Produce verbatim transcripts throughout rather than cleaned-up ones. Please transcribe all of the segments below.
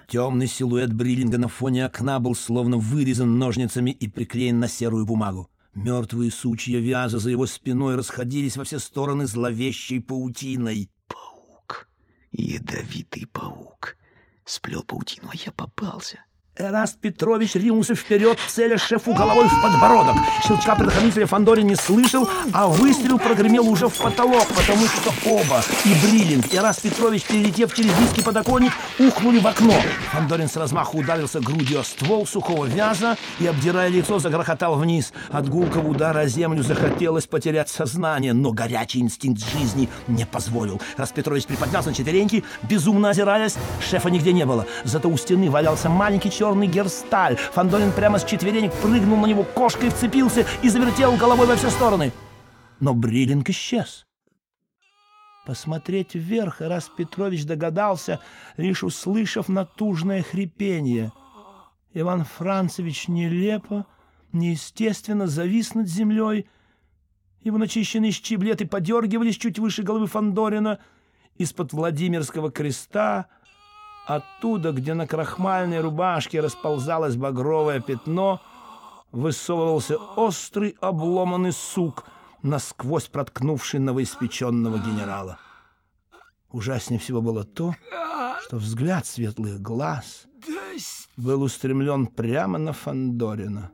Темный силуэт Бриллинга на фоне окна был словно вырезан ножницами и приклеен на серую бумагу. Мертвые сучья вяза за его спиной расходились во все стороны зловещей паутиной. Паук, ядовитый паук, сплел паутину, а я попался. Эраст Петрович ринулся вперед, целя шефу головой в подбородок. Щелчка предохранителя Фандорин не слышал, а выстрел прогремел уже в потолок, потому что оба, и Бриллинг, и Эраст Петрович, перелетев через низкий подоконник, ухнули в окно. Фандорин с размаху ударился грудью о ствол сухого вяза и, обдирая лицо, загрохотал вниз. От гулкого удара о землю захотелось потерять сознание, но горячий инстинкт жизни не позволил. Эраст Петрович приподнялся на четвереньки, безумно озираясь. Шефа нигде не было, зато у стены валялся маленький черный черный герсталь. Фандорин прямо с четверенек прыгнул на него, кошкой вцепился и завертел головой во все стороны. Но Бриллинг исчез. Посмотреть вверх Эраст Петрович догадался, лишь услышав натужное хрипение. Иван Францевич нелепо, неестественно завис над землей. Его начищенные щиблеты подергивались чуть выше головы Фандорина. Из-под Владимирского креста, оттуда, где на крахмальной рубашке расползалось багровое пятно, высовывался острый обломанный сук, насквозь проткнувший новоиспеченного генерала. Ужаснее всего было то, что взгляд светлых глаз был устремлен прямо на Фандорина.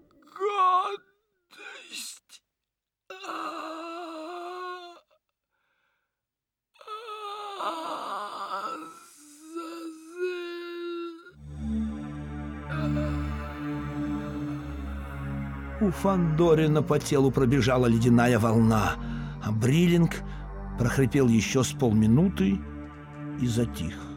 У Фандорина по телу пробежала ледяная волна, а Бриллинг прохрипел еще с полминуты и затих.